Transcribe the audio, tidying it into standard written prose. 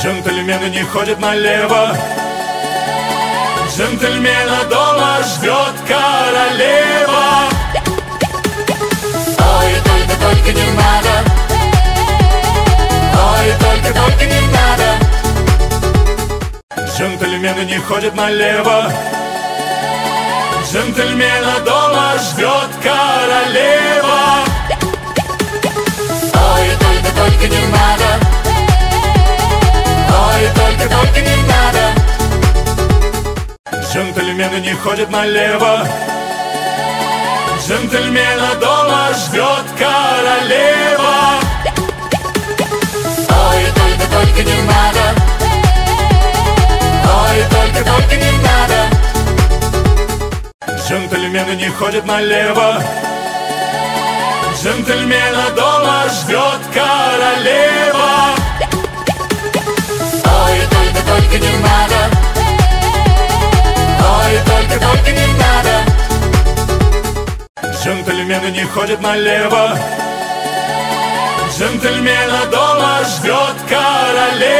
Джентльмены не ходят налево. Джентльмена дома ждет королева. Ой, только не надо. Ой, только не надо. Джентльмены не ходят налево. Джентльмена дома ждет королева. Ой, только не надо. Ой, только не надо. Джентльмены не ходят налево. Джентльмена дома ждет королева. Ой, только не надо. Ой, только не надо. Джентльмены не ходят налево. Джентльмена дома ждет королева. Ой, только не надо. Ой, только не надо. Джентльмены не ходят налево. Джентльмена дома ждет королева.